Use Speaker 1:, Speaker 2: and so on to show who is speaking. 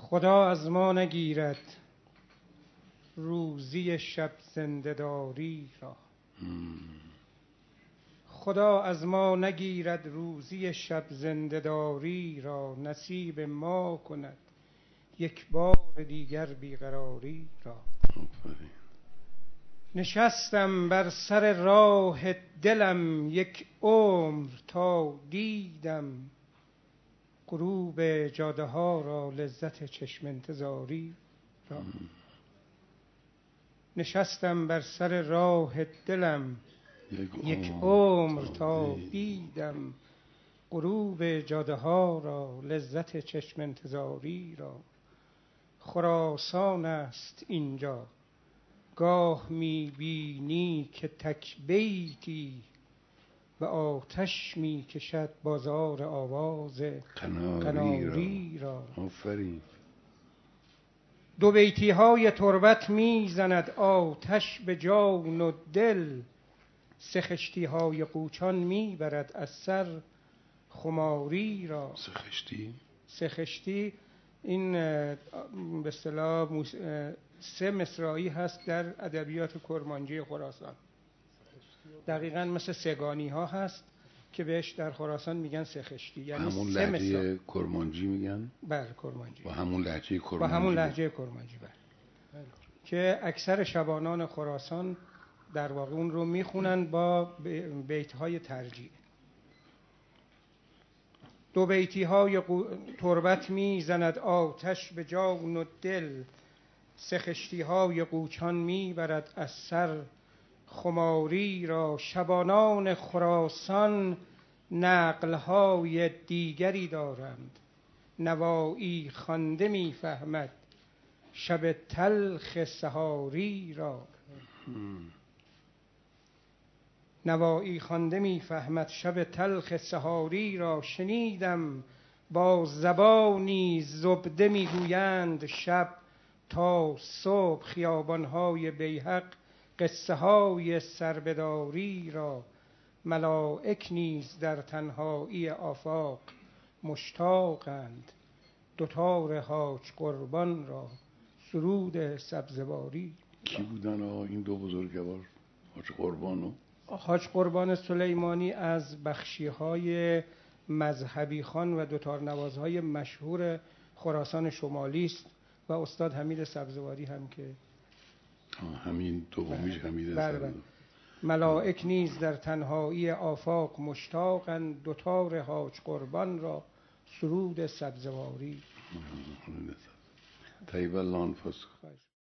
Speaker 1: خدا از ما نگیرد روزی شب زنده‌داری را. خدا از ما نگیرد روزی شب زنده‌داری را، نصیب ما کند یک بار دیگر بیقراری را. نشستم بر سر راه دلم یک عمر تا دیدم غروب جاده ها را، لذت چشم انتظاری را. نشستم بر سر راه دلم یک عمر تا دیدم غروب جاده ها را، لذت چشم انتظاری را. خراسان است اینجا گاه می بینی که تک بیتی و آتش می کشد بازار آواز قناری را.
Speaker 2: آفرین.
Speaker 1: دو بیتی های تربت می زند آتش به جان و دل، سه خشتی های قوچان می برد از سر خماری را. سه خشتی این به اصطلاح سه مصرعی هست در ادبیات کرمانجی خراسان. دقیقاً مثل سگانی ها هست که بهش در خراسان میگن سه خشتی، یعنی
Speaker 2: همون
Speaker 1: سه
Speaker 2: لهجه کرمانجی میگن.
Speaker 1: بله کرمانجی.
Speaker 2: با همون لهجه کرمانجی.
Speaker 1: با همون لهجه کرمانجی بله. که اکثر شبانان خراسان در واقع اون رو میخونن با بیت های ترجیع. دو بیتی های تربت میزند آتش به جان و دل، سه خشتی های قوچان میبرد از سر خماری را. شبانان خراسان نقل های دیگری دارند، نوایی خوانده میفهمد شب تلخ سحاری را. نوایی خوانده میفهمد شب تلخ سحاری را. شنیدم با زبانی زبده میگویند شب تا صبح خیابانهای بیهق قصه های سربداری را. ملائک نیز در تنهایی آفاق مشتاقند، دوتار حاج قربان را سرود سبزواری.
Speaker 2: کی بودن این دو بزرگوار؟ حاج قربان و
Speaker 1: حاج قربان سلیمانی از بخشی‌های مذهبی خان و دوتار نوازهای مشهور خراسان شمالی است و استاد حمید سبزواری هم که
Speaker 2: همین دومیش حمید
Speaker 1: سبزواری. ملائک نیز در تنهایی آفاق مشتاقند، دوتار حاج قربان را سرود سبزواری.
Speaker 2: طیب الله انفسکم.